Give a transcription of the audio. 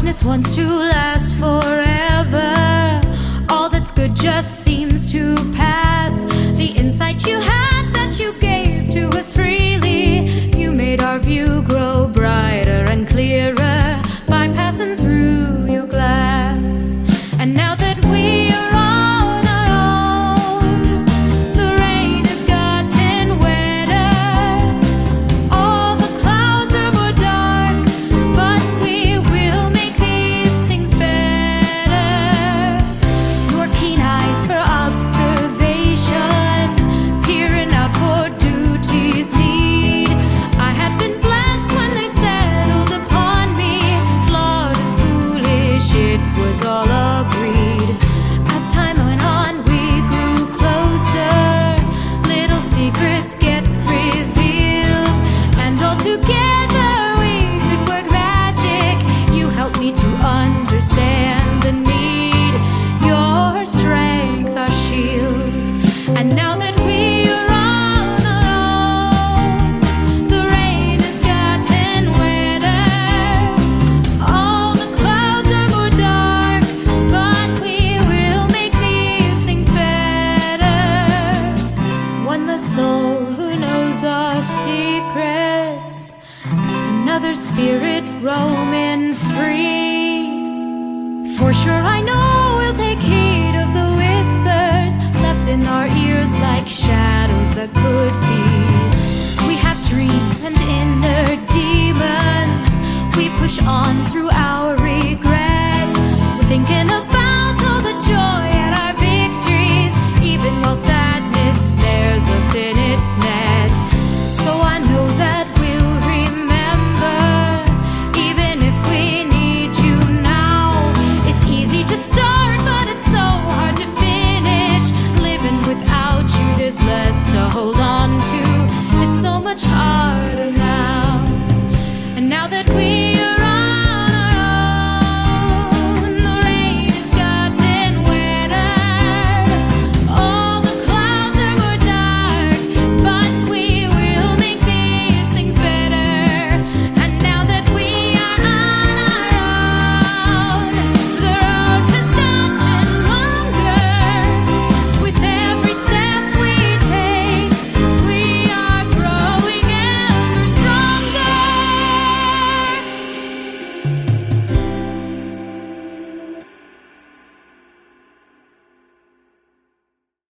Darkness wants to last forever. All that's good just seems to pass. The insight you had that you gave to us freely, you made our view grow brighter and clearer by passing through your glass. And now that we are on our own, the rain has gotten wetter. All the clouds are more dark, but we will make these things better. Your keen eyes for observation, peering out for duty's need. I had been blessed when they settled upon me. Flawed and foolish, it was all agreed. As time went on, we grew closer. Little secrets get revealed, and all together we could work magic. You helped me to understand the need. Your strength, our shield. And now that we are on our own, the rain has gotten wetter. All the clouds are more dark, but we will make these things better. One less soul who knows our secrets, another spirit roaming free. For sure I know we'll take heed of the whispers left in our ears like shadows that could be. We have dreams and inner demons. We push on through our regret. We're thinking about all the joy and our victories, even while sadness snares us in its net. So I know that we'll remember, even if we need you now. It's easy to start, but it's so hard to finish. Living without you, there's less to hold on to. It's so much harder.